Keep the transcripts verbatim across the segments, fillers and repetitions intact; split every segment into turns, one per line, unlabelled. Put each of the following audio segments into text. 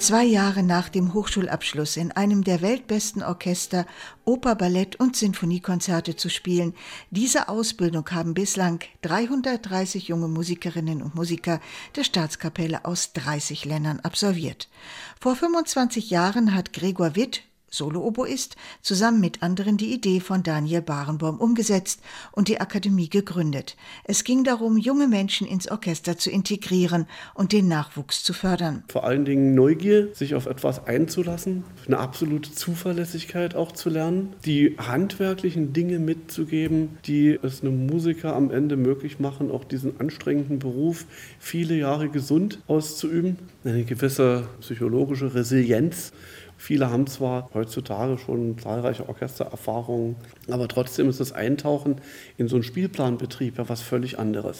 Zwei Jahre nach dem Hochschulabschluss in einem der weltbesten Orchester Oper, Ballett und Sinfoniekonzerte zu spielen. Diese Ausbildung haben bislang dreihundertdreißig junge Musikerinnen und Musiker der Staatskapelle aus dreißig Ländern absolviert. Vor fünfundzwanzig Jahren hat Gregor Witt, Solo-Oboist, zusammen mit anderen die Idee von Daniel Barenboim umgesetzt und die Akademie gegründet. Es ging darum, junge Menschen ins Orchester zu integrieren und den Nachwuchs zu fördern.
Vor allen Dingen Neugier, sich auf etwas einzulassen, eine absolute Zuverlässigkeit auch zu lernen, die handwerklichen Dinge mitzugeben, die es einem Musiker am Ende möglich machen, auch diesen anstrengenden Beruf viele Jahre gesund auszuüben. Eine gewisse psychologische Resilienz. Viele haben zwar heutzutage schon zahlreiche Orchestererfahrungen, aber trotzdem ist das Eintauchen in so einen Spielplanbetrieb ja was völlig anderes.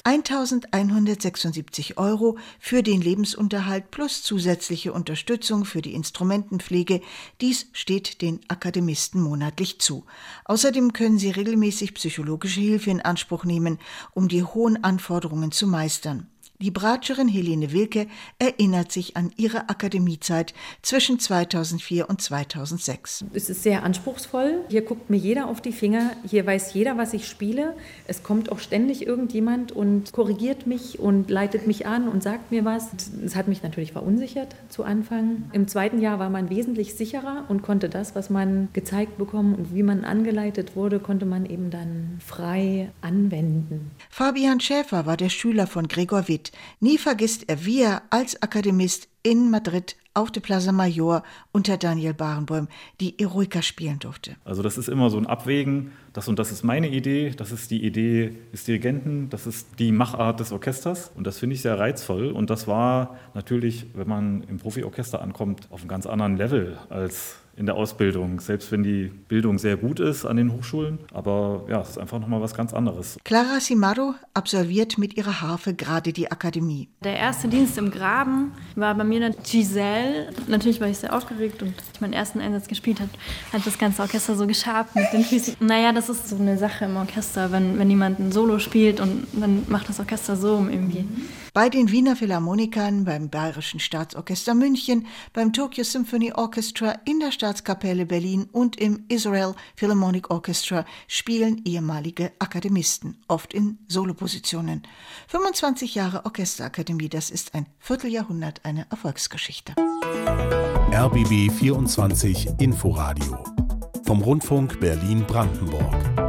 eintausendeinhundertsechsundsiebzig Euro für den Lebensunterhalt plus zusätzliche Unterstützung für die Instrumentenpflege. Dies steht den Akademisten monatlich zu. Außerdem können sie regelmäßig psychologische Hilfe in Anspruch nehmen, um die hohen Anforderungen zu meistern. Die Bratscherin Helene Wilke erinnert sich an ihre Akademiezeit zwischen zweitausendvier und zweitausendsechs.
Es ist sehr anspruchsvoll. Hier guckt mir jeder auf die Finger. Hier weiß jeder, was ich spiele. Es kommt auch ständig irgendjemand und korrigiert mich und leitet mich an und sagt mir was. Es hat mich natürlich verunsichert zu Anfang. Im zweiten Jahr war man wesentlich sicherer und konnte das, was man gezeigt bekommen und wie man angeleitet wurde, konnte man eben dann frei anwenden.
Fabian Schäfer war der Schüler von Gregor Witt. Nie vergisst er, wie er als Akademist in Madrid auf der Plaza Mayor unter Daniel Barenboim die Eroica spielen durfte.
Also das ist immer so ein Abwägen, das und das ist meine Idee, das ist die Idee des Dirigenten, das ist die Machart des Orchesters und das finde ich sehr reizvoll und das war natürlich, wenn man im Profiorchester ankommt, auf einem ganz anderen Level als in der Ausbildung, selbst wenn die Bildung sehr gut ist an den Hochschulen. Aber ja, es ist einfach nochmal was ganz anderes.
Clara Simaro absolviert mit ihrer Harfe gerade die Akademie.
Der erste Dienst im Graben war bei mir eine Giselle. Natürlich war ich sehr aufgeregt und als ich meinen ersten Einsatz gespielt habe, hat das ganze Orchester so geschabt mit den Füßen. Naja, das ist so eine Sache im Orchester, wenn, wenn jemand ein Solo spielt und dann macht das Orchester so irgendwie.
Bei den Wiener Philharmonikern, beim Bayerischen Staatsorchester München, beim Tokyo Symphony Orchestra, in der Staatskapelle Berlin und im Israel Philharmonic Orchestra spielen ehemalige Akademisten, oft in Solopositionen. fünfundzwanzig Jahre Orchesterakademie, das ist ein Vierteljahrhundert eine Erfolgsgeschichte.
R B B vierundzwanzig Inforadio vom Rundfunk Berlin-Brandenburg.